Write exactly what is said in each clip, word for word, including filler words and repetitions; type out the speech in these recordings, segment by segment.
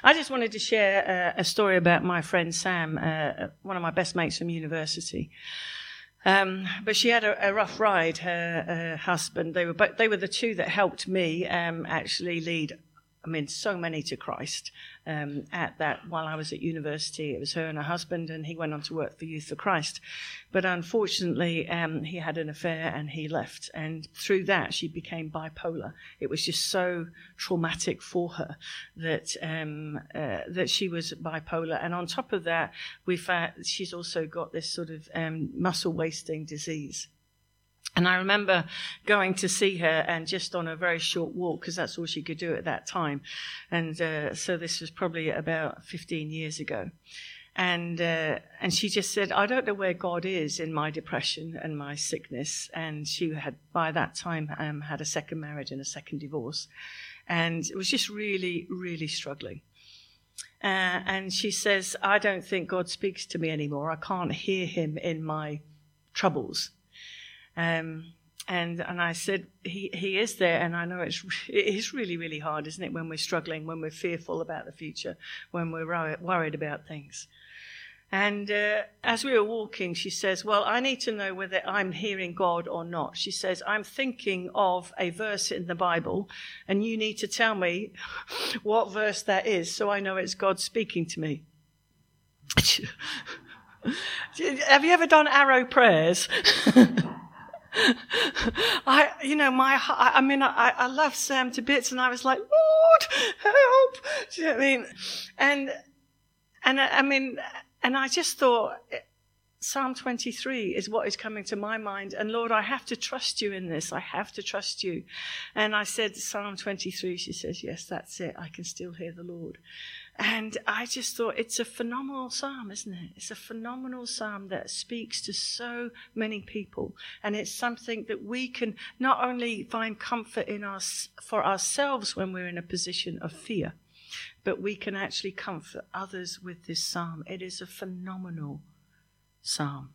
I just wanted to share uh, a story about my friend Sam, uh, one of my best mates from university. Um, but she had a, a rough ride. Her uh, husband, they were, but they were the two that helped me um, actually lead. I mean, so many to Christ um, at that while I was at university. It was her and her husband, and he went on to work for Youth for Christ. But unfortunately, um, he had an affair and he left. And through that, she became bipolar. It was just so traumatic for her that um, uh, that she was bipolar. And on top of that, we found she's also got this sort of um, muscle wasting disease. And I remember going to see her and just on a very short walk, because that's all she could do at that time. And uh, so this was probably about fifteen years ago. And uh, and she just said, I don't know where God is in my depression and my sickness. And she had, by that time, um, had a second marriage and a second divorce. And it was just really, really struggling. Uh, and she says, I don't think God speaks to me anymore. I can't hear him in my troubles. Um, and, and I said, he, he is there. And I know it's, it is really, really hard, isn't it? When we're struggling, when we're fearful about the future, when we're worried, worried about things. And, uh, as we were walking, she says, well, I need to know whether I'm hearing God or not. She says, I'm thinking of a verse in the Bible and you need to tell me what verse that is so I know it's God speaking to me. Have you ever done arrow prayers? I, you know, my, I, I mean, I, I love Sam to bits, and I was like, Lord, help! Do you know what I mean? And, and I mean, and I just thought, Psalm twenty-three is what is coming to my mind. And Lord, I have to trust you in this. I have to trust you. And I said, Psalm twenty-three, she says, yes, that's it. I can still hear the Lord. And I just thought it's a phenomenal psalm, isn't it? It's a phenomenal psalm that speaks to so many people. And it's something that we can not only find comfort in us for ourselves when we're in a position of fear, but we can actually comfort others with this psalm. It is a phenomenal psalm.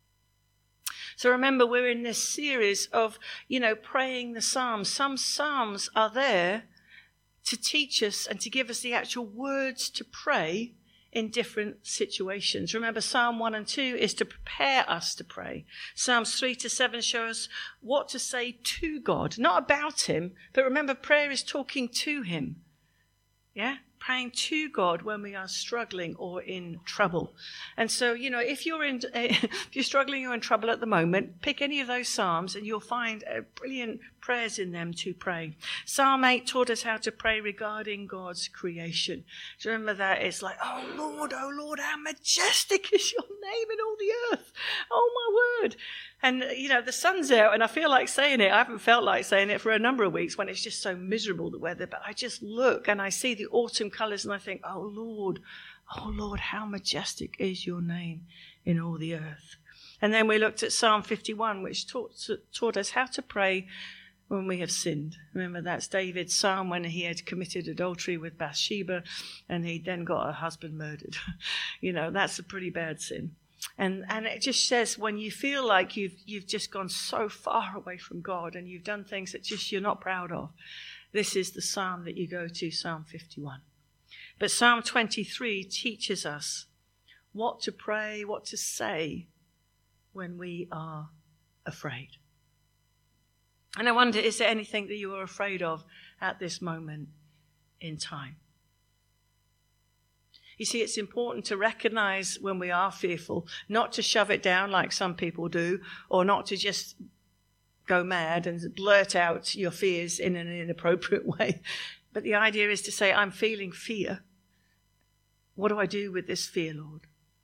So remember, we're in this series of, you know, praying the psalms. Some psalms are there to teach us and to give us the actual words to pray in different situations. Remember, Psalm one and two is to prepare us to pray. Psalms three to seven show us what to say to God, not about him, but remember, prayer is talking to him. Yeah? Praying to God when we are struggling or in trouble. And so, you know, if you're in, if you're struggling or in trouble at the moment, pick any of those psalms and you'll find uh, brilliant prayers in them to pray. Psalm eight taught us how to pray regarding God's creation. Do you remember that? It's like, oh Lord, oh Lord, how majestic is your name in all the earth. Oh my word. And, you know, the sun's out and I feel like saying it. I haven't felt like saying it for a number of weeks when it's just so miserable, the weather. But I just look and I see the autumn colours and I think, oh Lord, oh Lord, how majestic is your name in all the earth. And then we looked at Psalm fifty-one, which taught, taught us how to pray when we have sinned. Remember, that's David's psalm when he had committed adultery with Bathsheba and he then got her husband murdered. You know, that's a pretty bad sin. And and it just says when you feel like you've you've just gone so far away from God and you've done things that just you're not proud of, this is the psalm that you go to, Psalm fifty-one. But Psalm twenty-three teaches us what to pray, what to say when we are afraid. And I wonder, is there anything that you are afraid of at this moment in time? You see, it's important to recognize when we are fearful, not to shove it down like some people do, or not to just go mad and blurt out your fears in an inappropriate way. But the idea is to say, I'm feeling fear. What do I do with this fear, Lord?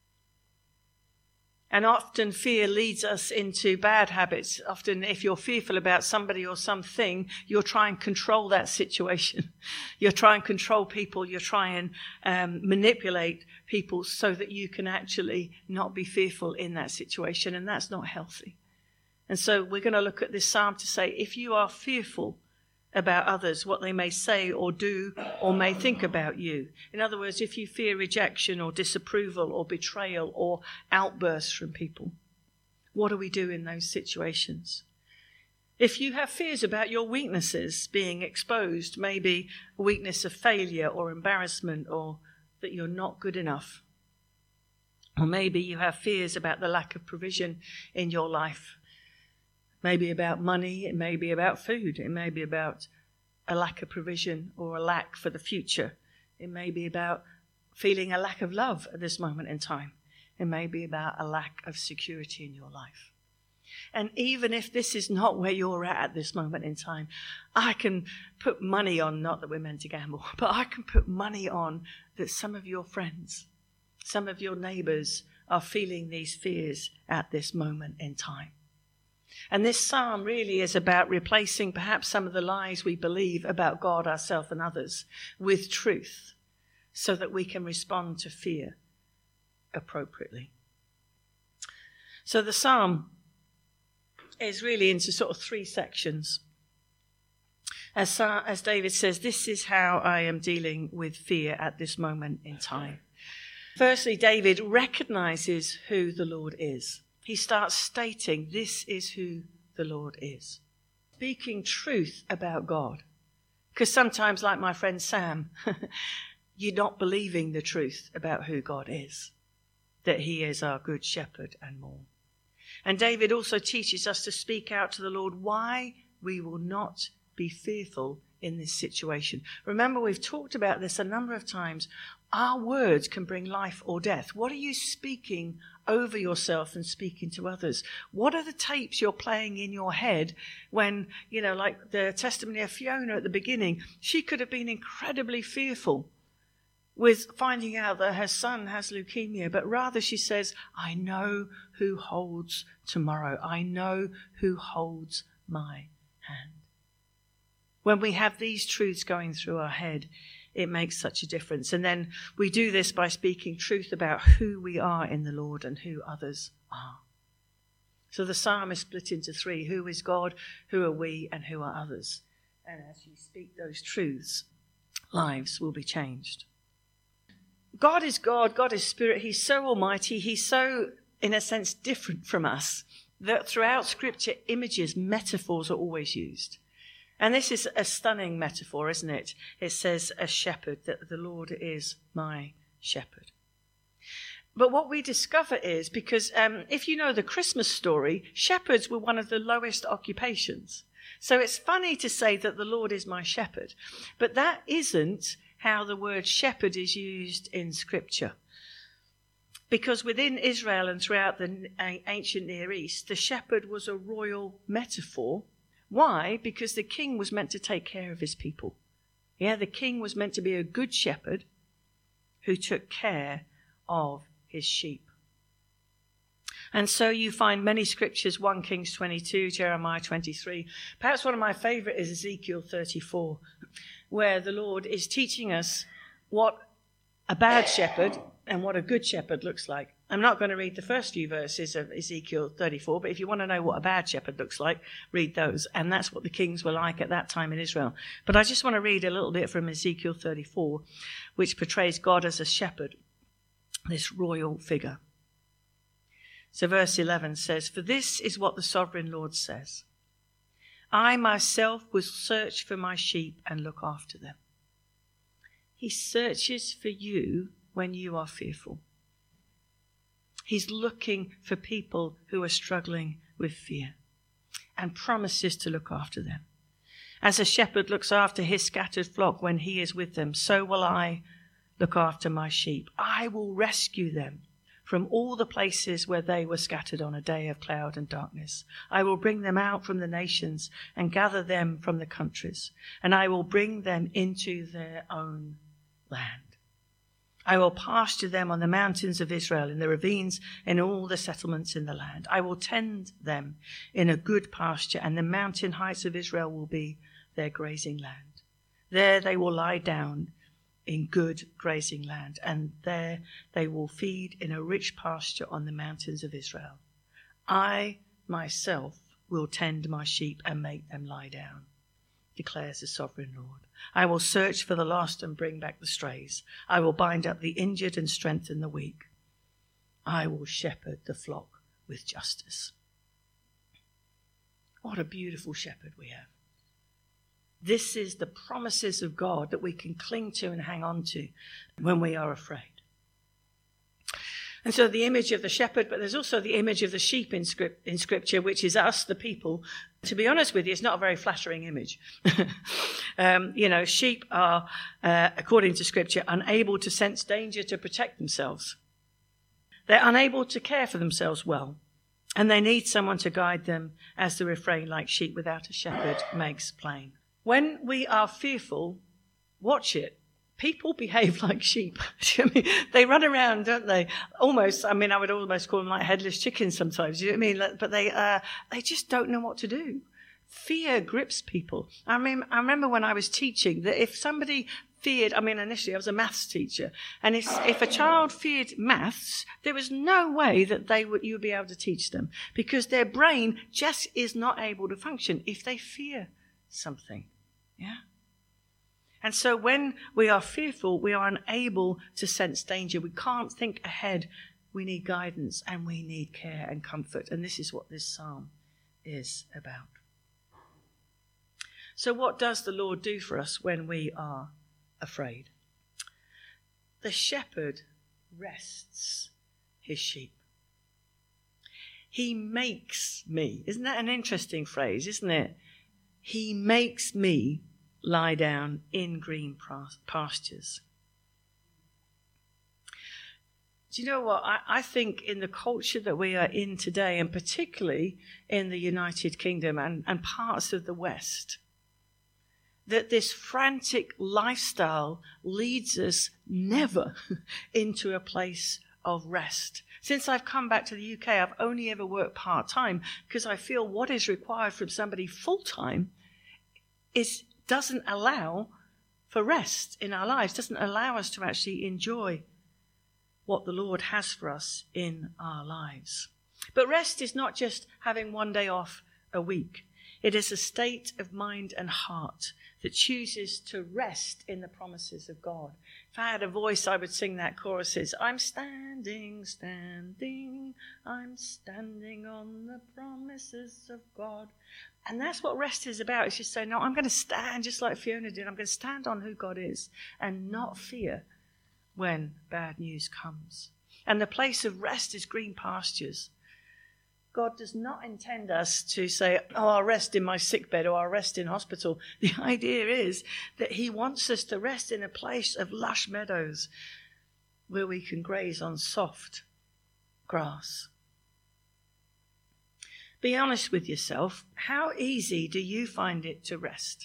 And often fear leads us into bad habits. Often if you're fearful about somebody or something, you'll try and control that situation. You'll try and control people. You'll try and um, manipulate people so that you can actually not be fearful in that situation. And that's not healthy. And so we're going to look at this psalm to say, if you are fearful about others, what they may say or do or may think about you. In other words, if you fear rejection or disapproval or betrayal or outbursts from people, what do we do in those situations? If you have fears about your weaknesses being exposed, maybe a weakness of failure or embarrassment, or that you're not good enough, or maybe you have fears about the lack of provision in your life, maybe about money, it may be about food, it may be about a lack of provision or a lack for the future, it may be about feeling a lack of love at this moment in time, it may be about a lack of security in your life. And even if this is not where you're at at this moment in time, I can put money on, not that we're meant to gamble, but I can put money on that some of your friends, some of your neighbors are feeling these fears at this moment in time. And this psalm really is about replacing perhaps some of the lies we believe about God, ourselves, and others with truth, so that we can respond to fear appropriately. So the psalm is really into sort of three sections. As, uh, as David says, this is how I am dealing with fear at this moment in time. Firstly, David recognizes who the Lord is. He starts stating, this is who the Lord is. Speaking truth about God. Because sometimes, like my friend Sam, you're not believing the truth about who God is. That he is our good shepherd and more. And David also teaches us to speak out to the Lord why we will not be fearful in this situation. Remember, we've talked about this a number of times. Our words can bring life or death. What are you speaking over yourself and speaking to others? What are the tapes you're playing in your head when, you know, like the testimony of Fiona at the beginning, she could have been incredibly fearful with finding out that her son has leukemia, but rather she says, I know who holds tomorrow. I know who holds my hand. When we have these truths going through our head, it makes such a difference. And then we do this by speaking truth about who we are in the Lord and who others are. So the psalm is split into three. Who is God? Who are we? And who are others? And as you speak those truths, lives will be changed. God is God, God is Spirit, he's so almighty, he's so, in a sense, different from us, that throughout Scripture, images, metaphors are always used. And this is a stunning metaphor, isn't it? It says, a shepherd, that the Lord is my shepherd. But what we discover is, because um, if you know the Christmas story, shepherds were one of the lowest occupations. So it's funny to say that the Lord is my shepherd, but that isn't how the word shepherd is used in Scripture. Because within Israel and throughout the ancient Near East, the shepherd was a royal metaphor. Why? Because the king was meant to take care of his people. Yeah, the king was meant to be a good shepherd who took care of his sheep. And so you find many scriptures, First Kings twenty-two, Jeremiah twenty-three. Perhaps one of my favorite is Ezekiel thirty-four, where the Lord is teaching us what a bad shepherd and what a good shepherd looks like. I'm not going to read the first few verses of Ezekiel thirty-four, but if you want to know what a bad shepherd looks like, read those. And that's what the kings were like at that time in Israel. But I just want to read a little bit from Ezekiel thirty-four, which portrays God as a shepherd, this royal figure. So verse eleven says, "For this is what the sovereign Lord says. I myself will search for my sheep and look after them." He searches for you when you are fearful. He's looking for people who are struggling with fear and promises to look after them. As a shepherd looks after his scattered flock when he is with them, so will I look after my sheep. I will rescue them from all the places where they were scattered on a day of cloud and darkness. I will bring them out from the nations and gather them from the countries, and I will bring them into their own land. I will pasture them on the mountains of Israel, in the ravines, in all the settlements in the land. I will tend them in a good pasture, and the mountain heights of Israel will be their grazing land. There they will lie down in good grazing land, and there they will feed in a rich pasture on the mountains of Israel. I myself will tend my sheep and make them lie down, declares the sovereign Lord. I will search for the lost and bring back the strays. I will bind up the injured and strengthen the weak. I will shepherd the flock with justice. What a beautiful shepherd we have. This is the promises of God that we can cling to and hang on to when we are afraid. And so the image of the shepherd, but there's also the image of the sheep in, script, in Scripture, which is us, the people. To be honest with you, it's not a very flattering image. um, you know, sheep are, uh, according to Scripture, unable to sense danger to protect themselves. They're unable to care for themselves well. And they need someone to guide them, as the refrain, like sheep without a shepherd, makes plain. When we are fearful, watch it. People behave like sheep. I mean, they run around, don't they? Almost, I mean, I would almost call them like headless chickens sometimes. You know what I mean? But they, uh, they just don't know what to do. Fear grips people. I mean, I remember when I was teaching that if somebody feared, I mean, initially I was a maths teacher, and if, if a child feared maths, there was no way that they would, you would be able to teach them, because their brain just is not able to function if they fear something. Yeah. And so when we are fearful, we are unable to sense danger. We can't think ahead. We need guidance and we need care and comfort. And this is what this psalm is about. So what does the Lord do for us when we are afraid? The shepherd rests his sheep. He makes me. Isn't that an interesting phrase, isn't it? He makes me lie down in green pastures. Do you know what? I, I think in the culture that we are in today, and particularly in the United Kingdom and, and parts of the West, that this frantic lifestyle leads us never into a place of rest. Since I've come back to the U K, I've only ever worked part-time because I feel what is required from somebody full-time is doesn't allow for rest in our lives, doesn't allow us to actually enjoy what the Lord has for us in our lives. But rest is not just having one day off a week. It is a state of mind and heart that chooses to rest in the promises of God. If I had a voice, I would sing that chorus. I'm standing, standing, I'm standing on the promises of God. And that's what rest is about. It's just saying, no, I'm going to stand just like Fiona did. I'm going to stand on who God is and not fear when bad news comes. And the place of rest is green pastures. God does not intend us to say, oh, I'll rest in my sickbed or I'll rest in hospital. The idea is that he wants us to rest in a place of lush meadows where we can graze on soft grass. Be honest with yourself. How easy do you find it to rest?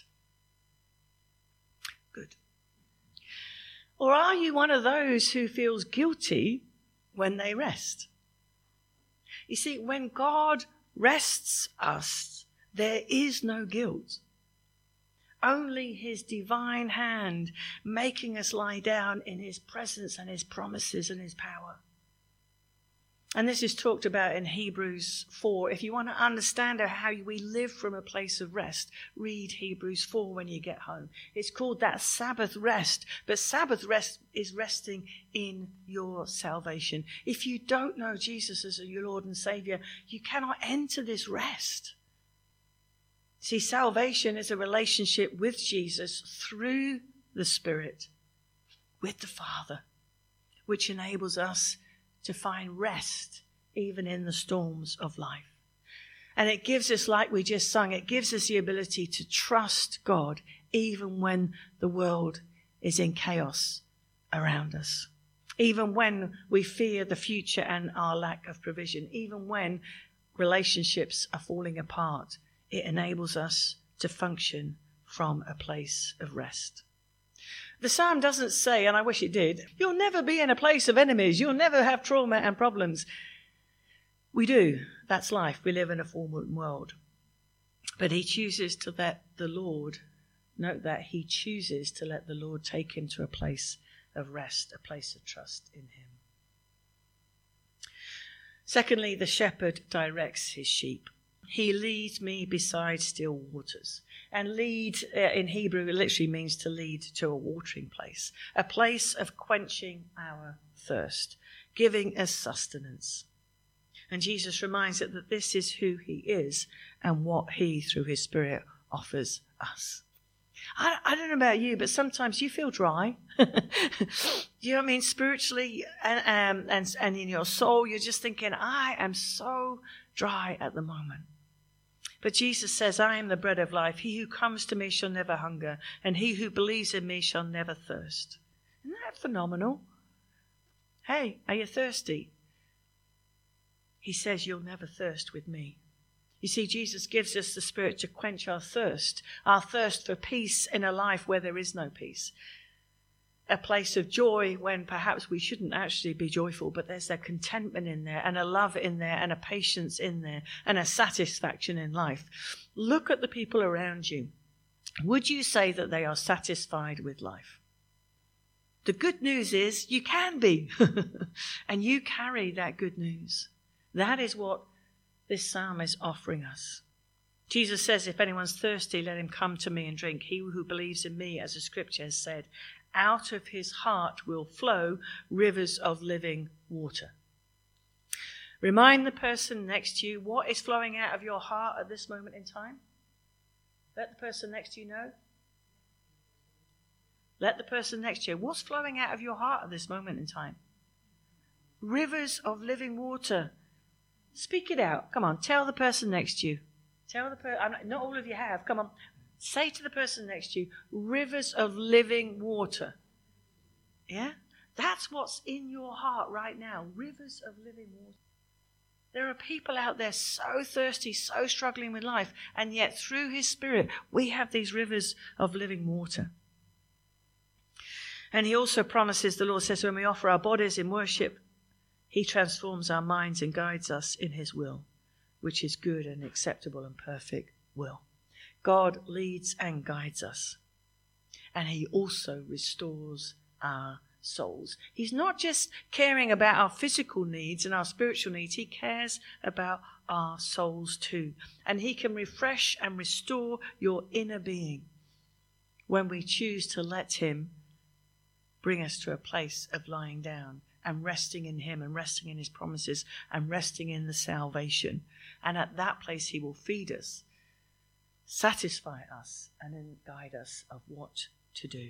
Good. Or are you one of those who feels guilty when they rest? You see, when God rests us, there is no guilt. Only his divine hand making us lie down in his presence and his promises and his power. And this is talked about in Hebrews four. If you want to understand how we live from a place of rest, read Hebrews four when you get home. It's called that Sabbath rest. But Sabbath rest is resting in your salvation. If you don't know Jesus as your Lord and Savior, you cannot enter this rest. See, salvation is a relationship with Jesus through the Spirit, with the Father, which enables us to find rest even in the storms of life. And it gives us, like we just sung, it gives us the ability to trust God even when the world is in chaos around us. Even when we fear the future and our lack of provision. Even when relationships are falling apart, it enables us to function from a place of rest. The psalm doesn't say, and I wish it did, you'll never be in a place of enemies. You'll never have trauma and problems. We do. That's life. We live in a fallen world. But he chooses to let the Lord, note that he chooses to let the Lord take him to a place of rest, a place of trust in him. Secondly, the shepherd directs his sheep. He leads me beside still waters. And lead uh, in Hebrew, it literally means to lead to a watering place, a place of quenching our thirst, giving us sustenance. And Jesus reminds us that this is who he is and what he, through his Spirit, offers us. I, I don't know about you, but sometimes you feel dry. Do you know what I mean? Spiritually and, um, and, and in your soul, you're just thinking, I am so dry at the moment. But Jesus says, I am the bread of life. He who comes to me shall never hunger, and he who believes in me shall never thirst. Isn't that phenomenal? Hey, are you thirsty? He says, you'll never thirst with me. You see, Jesus gives us the Spirit to quench our thirst, our thirst for peace in a life where there is no peace. A place of joy when perhaps we shouldn't actually be joyful, but there's a contentment in there and a love in there and a patience in there and a satisfaction in life. Look at the people around you. Would you say that they are satisfied with life? The good news is you can be, and you carry that good news. That is what this psalm is offering us. Jesus says, if anyone's thirsty, let him come to me and drink. He who believes in me, as the scripture has said, out of his heart will flow rivers of living water. Remind the person next to you what is flowing out of your heart at this moment in time. Let the person next to you know. Let the person next to you, what's flowing out of your heart at this moment in time? Rivers of living water. Speak it out. Come on, tell the person next to you. Tell the person, not, not all of you have. Come on, say to the person next to you, rivers of living water. Yeah? That's what's in your heart right now, rivers of living water. There are people out there so thirsty, so struggling with life, and yet through his Spirit, we have these rivers of living water. And he also promises, the Lord says, when we offer our bodies in worship, he transforms our minds and guides us in his will, which is good and acceptable and perfect will. God leads and guides us. And he also restores our souls. He's not just caring about our physical needs and our spiritual needs. He cares about our souls too. And he can refresh and restore your inner being when we choose to let him bring us to a place of lying down and resting in him and resting in his promises and resting in the salvation. And at that place he will feed us, satisfy us, and then guide us of what to do.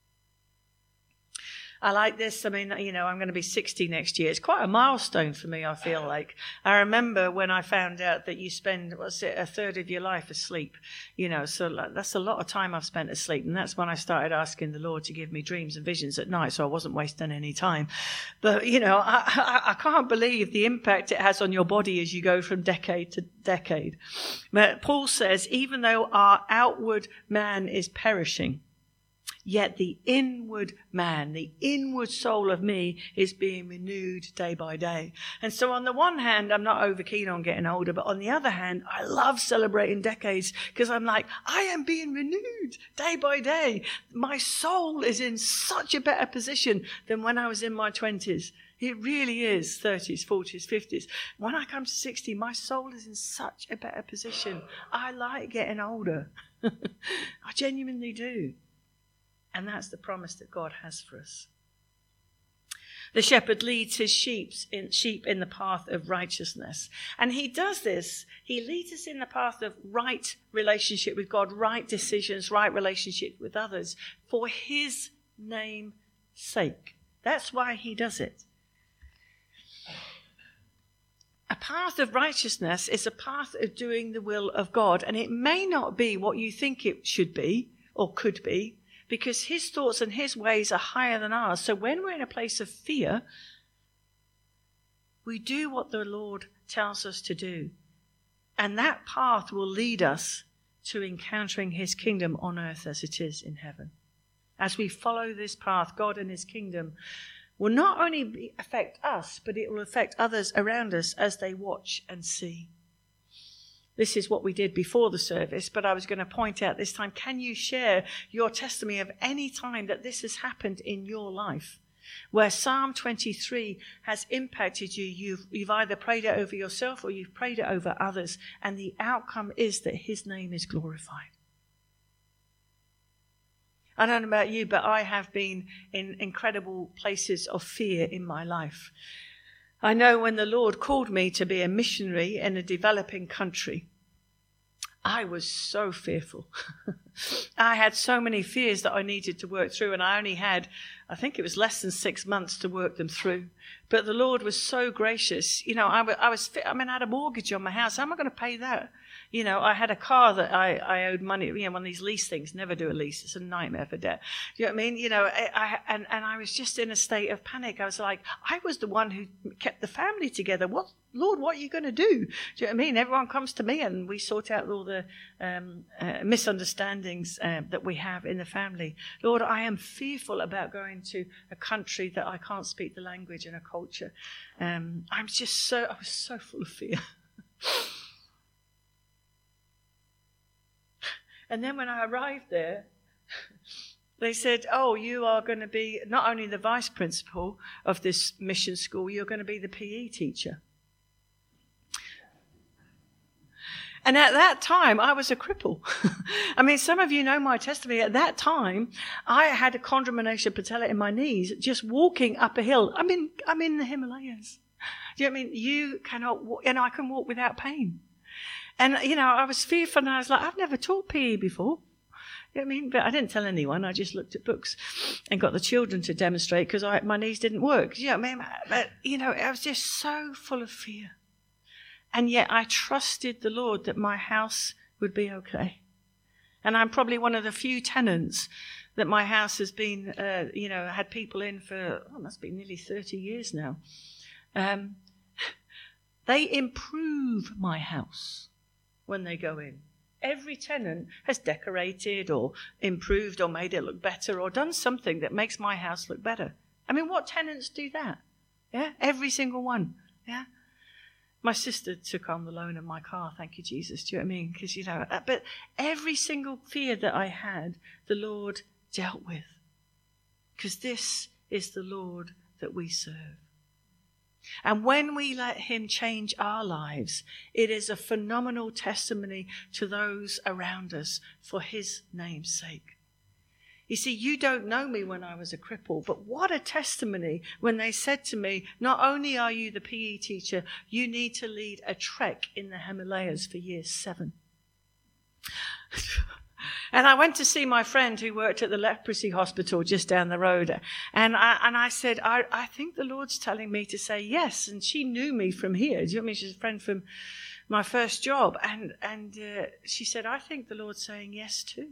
I like this. I mean, you know, I'm going to be sixty next year. It's quite a milestone for me, I feel like. I remember when I found out that you spend, what's it, a third of your life asleep. You know, so that's a lot of time I've spent asleep. And that's when I started asking the Lord to give me dreams and visions at night, so I wasn't wasting any time. But, you know, I, I, I can't believe the impact it has on your body as you go from decade to decade. But Paul says, even though our outward man is perishing, yet the inward man, the inward soul of me is being renewed day by day. And so on the one hand, I'm not over keen on getting older, but on the other hand, I love celebrating decades because I'm like, I am being renewed day by day. My soul is in such a better position than when I was in my twenties. It really is, thirties, forties, fifties. When I come to sixty, my soul is in such a better position. I like getting older. I genuinely do. And that's the promise that God has for us. The shepherd leads his sheep in, sheep in the path of righteousness. And he does this. He leads us in the path of right relationship with God, right decisions, right relationship with others for his name's sake. That's why he does it. A path of righteousness is a path of doing the will of God. And it may not be what you think it should be or could be, because his thoughts and his ways are higher than ours. So when we're in a place of fear, we do what the Lord tells us to do. And that path will lead us to encountering his kingdom on earth as it is in heaven. As we follow this path, God and his kingdom will not only be, affect us, but it will affect others around us as they watch and see. This is what we did before the service, but I was going to point out this time, can you share your testimony of any time that this has happened in your life, where Psalm twenty-three has impacted you? You've, you've either prayed it over yourself or you've prayed it over others, and the outcome is that his name is glorified. I don't know about you, but I have been in incredible places of fear in my life. I know when the Lord called me to be a missionary in a developing country, I was so fearful. I had so many fears that I needed to work through, and I only had, I think it was less than six months to work them through. But the Lord was so gracious. You know, I, I was, I mean, I had a mortgage on my house. How am I going to pay that? You know, I had a car that I, I owed money, you know, one of these lease things. Never do a lease. It's a nightmare for debt. You know what I mean? You know, I, I and, and I was just in a state of panic. I was like, I was the one who kept the family together. What, Lord, what are you going to do? Do you know what I mean? Everyone comes to me and we sort out all the um, uh, misunderstandings uh, that we have in the family. Lord, I am fearful about going to a country that I can't speak the language and a culture. Um, I'm just so, I was so full of fear. And then when I arrived there, they said, oh, you are going to be not only the vice principal of this mission school, you're going to be the P E teacher. And at that time, I was a cripple. I mean, some of you know my testimony. At that time, I had a condromatia patella in my knees, just walking up a hill. I'm in, I'm in the Himalayas. Do you know what I mean? You cannot walk, and I can walk without pain. And, you know, I was fearful, and I was like, I've never taught P E before. You know what I mean? But I didn't tell anyone. I just looked at books and got the children to demonstrate because my knees didn't work. You know what I mean? But, you know, I was just so full of fear. And yet I trusted the Lord that my house would be okay. And I'm probably one of the few tenants that my house has been, uh, you know, had people in for, oh, it must be nearly thirty years now. Um, they improve my house when they go in. Every tenant has decorated or improved or made it look better or done something that makes my house look better. I mean, what tenants do that? Yeah, every single one. Yeah. My sister took on the loan of my car, thank you, Jesus. Do you know what I mean? Because, you know, but every single fear that I had, the Lord dealt with. Because this is the Lord that we serve. And when we let him change our lives, it is a phenomenal testimony to those around us for his name's sake. You see, you don't know me when I was a cripple, but what a testimony when they said to me, not only are you the P E teacher, you need to lead a trek in the Himalayas for year seven. And I went to see my friend who worked at the leprosy hospital just down the road. And I, and I said, I, I think the Lord's telling me to say yes. And she knew me from here. Do you know what I mean? She's a friend from my first job. And, and uh, she said, I think the Lord's saying yes too.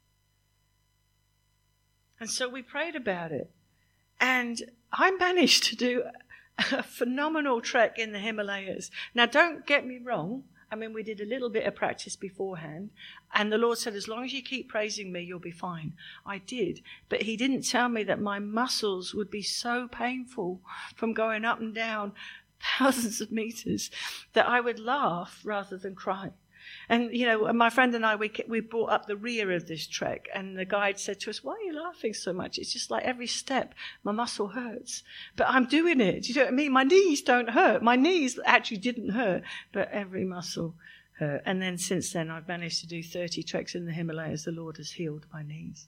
And so we prayed about it. And I managed to do a phenomenal trek in the Himalayas. Now, don't get me wrong. I mean, we did a little bit of practice beforehand. And the Lord said, as long as you keep praising me, you'll be fine. I did. But he didn't tell me that my muscles would be so painful from going up and down thousands of meters that I would laugh rather than cry. And, you know, my friend and I, we we brought up the rear of this trek, and the guide said to us, why are you laughing so much? It's just like every step, my muscle hurts. But I'm doing it. Do you know what I mean? My knees don't hurt. My knees actually didn't hurt, but every muscle hurt. And then since then, I've managed to do thirty treks in the Himalayas. The Lord has healed my knees.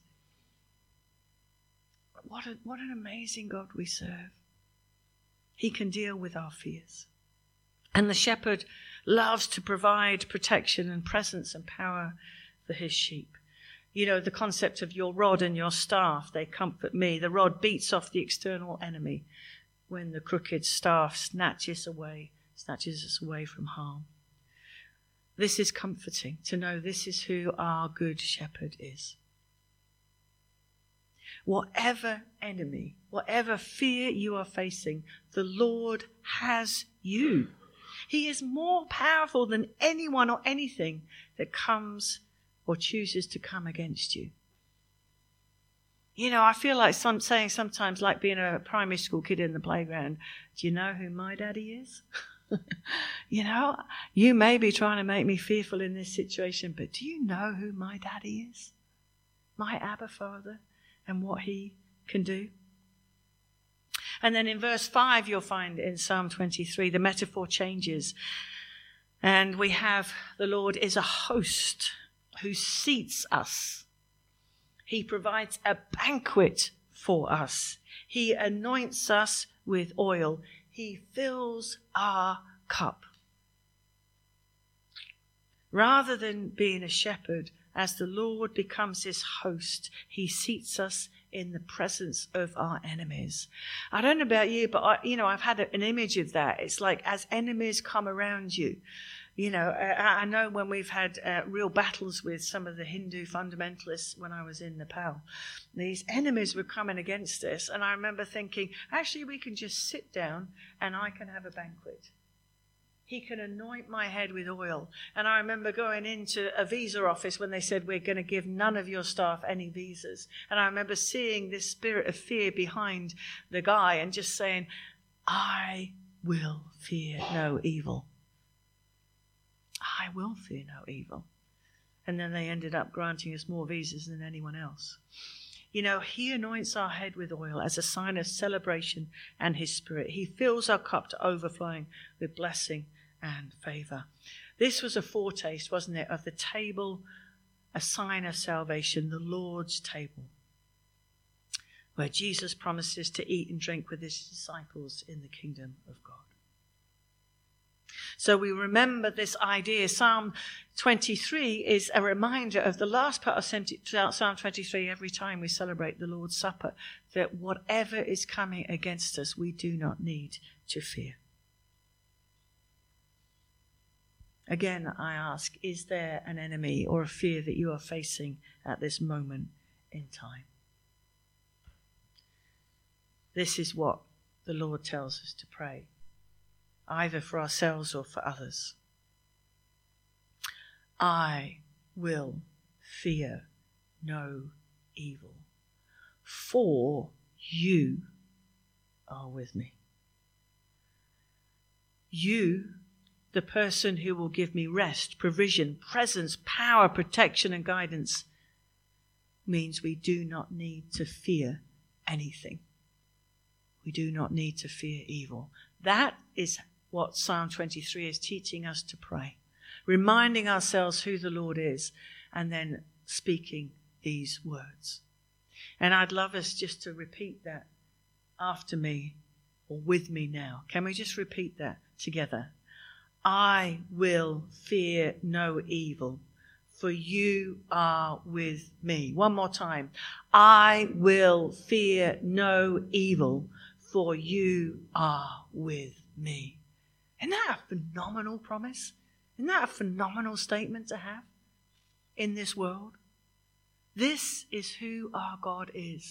What a, what an amazing God we serve. He can deal with our fears. And the shepherd loves to provide protection and presence and power for his sheep. You know, the concept of your rod and your staff, they comfort me. The rod beats off the external enemy when the crooked staff snatches away, snatches us away from harm. This is comforting to know this is who our good shepherd is. Whatever enemy, whatever fear you are facing, the Lord has you. He is more powerful than anyone or anything that comes or chooses to come against you. You know, I feel like some saying sometimes, like being a primary school kid in the playground, do you know who my daddy is? You know, you may be trying to make me fearful in this situation, but do you know who my daddy is? My Abba Father, and what he can do. And then in verse five, you'll find in Psalm twenty-three, the metaphor changes. And we have the Lord is a host who seats us. He provides a banquet for us. He anoints us with oil. he fills our cup. Rather than being a shepherd, as the Lord becomes his host, he seats us in the presence of our enemies. I don't know about you, but I, you know, I've had an image of that. It's like as enemies come around you, you know, I, I know when we've had uh, real battles with some of the Hindu fundamentalists when I was in Nepal, these enemies were coming against us. And I remember thinking, actually, we can just sit down and I can have a banquet. He can anoint my head with oil. And I remember going into a visa office when they said, we're going to give none of your staff any visas. And I remember seeing this spirit of fear behind the guy and just saying, I will fear no evil. I will fear no evil. And then they ended up granting us more visas than anyone else. You know, he anoints our head with oil as a sign of celebration and his spirit. He fills our cup to overflowing with blessing and favor. This was a foretaste, wasn't it, of the table, a sign of salvation, the Lord's table, where Jesus promises to eat and drink with his disciples in the kingdom of God. So we remember this idea. Psalm twenty-three is a reminder of the last part of Psalm twenty-three every time we celebrate the Lord's Supper, that whatever is coming against us, we do not need to fear. Again, I ask, is there an enemy or a fear that you are facing at this moment in time? This is what the Lord tells us to pray, either for ourselves or for others. I will fear no evil, for you are with me. You, the person who will give me rest, provision, presence, power, protection, and guidance, means we do not need to fear anything. We do not need to fear evil. That is what Psalm twenty-three is teaching us to pray, reminding ourselves who the Lord is, and then speaking these words. And I'd love us just to repeat that after me or with me now. Can we just repeat that together? I will fear no evil, for you are with me. One more time. I will fear no evil, for you are with me. Isn't that a phenomenal promise? Isn't that a phenomenal statement to have in this world? This is who our God is.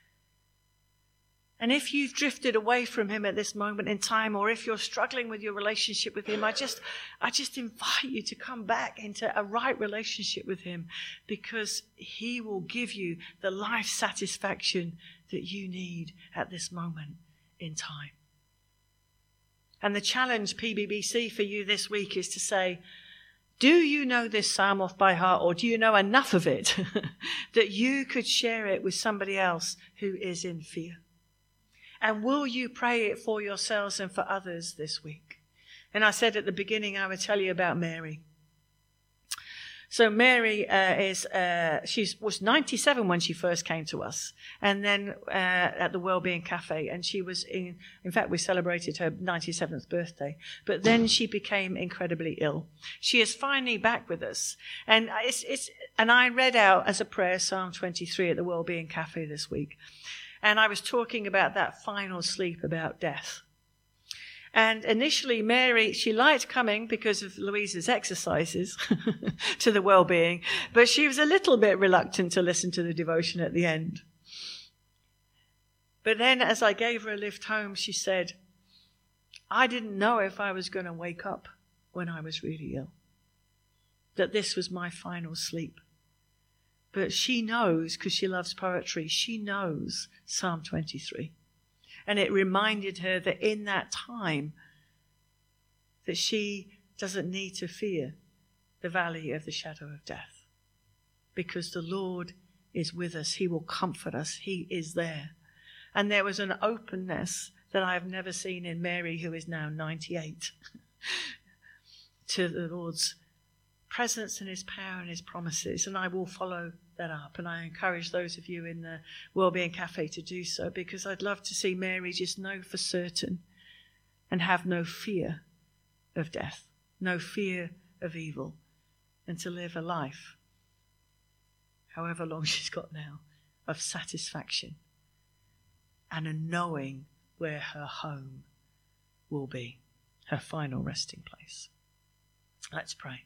And if you've drifted away from him at this moment in time, or if you're struggling with your relationship with him, I just, I just invite you to come back into a right relationship with him, because he will give you the life satisfaction that you need at this moment in time. And the challenge, P B B C, for you this week is to say, do you know this psalm off by heart, or do you know enough of it that you could share it with somebody else who is in fear? And will you pray it for yourselves and for others this week? And I said at the beginning I would tell you about Mary. So Mary uh, is uh, she was ninety-seven when she first came to us, and then uh, at the Wellbeing Cafe, and she was in. In fact, we celebrated her ninety-seventh birthday. But then she became incredibly ill. She is finally back with us, and it's it's. And I read out as a prayer Psalm twenty-three at the Wellbeing Cafe this week. And I was talking about that final sleep, about death. And initially, Mary, she liked coming because of Louisa's exercises to the well-being, but she was a little bit reluctant to listen to the devotion at the end. But then as I gave her a lift home, she said, I didn't know if I was going to wake up when I was really ill, that this was my final sleep. But she knows, because she loves poetry, she knows Psalm twenty-three. And it reminded her that in that time, that she doesn't need to fear the valley of the shadow of death. Because the Lord is with us. He will comfort us. He is there. And there was an openness that I have never seen in Mary, who is now ninety-eight, to the Lord's presence and his power and his promises. And I will follow that up, and I encourage those of you in the Wellbeing Cafe to do so, because I'd love to see Mary just know for certain and have no fear of death, no fear of evil, and to live a life, however long she's got now, of satisfaction and a knowing where her home will be, her final resting place. Let's pray.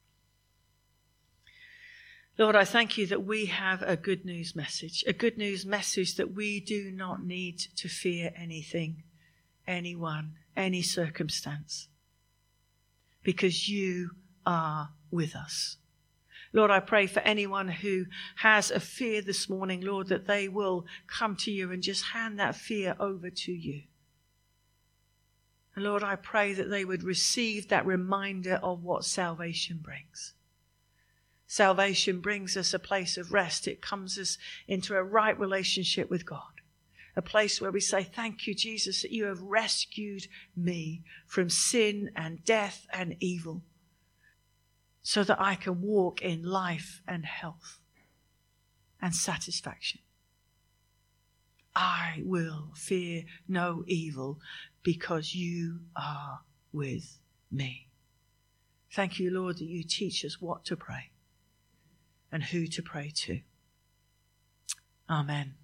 Lord, I thank you that we have a good news message, a good news message that we do not need to fear anything, anyone, any circumstance, because you are with us. Lord, I pray for anyone who has a fear this morning, Lord, that they will come to you and just hand that fear over to you. And Lord, I pray that they would receive that reminder of what salvation brings. Salvation brings us a place of rest. It comes us into a right relationship with God. A place where we say, thank you, Jesus, that you have rescued me from sin and death and evil, so that I can walk in life and health and satisfaction. I will fear no evil because you are with me. Thank you, Lord, that you teach us what to pray and who to pray to. Amen.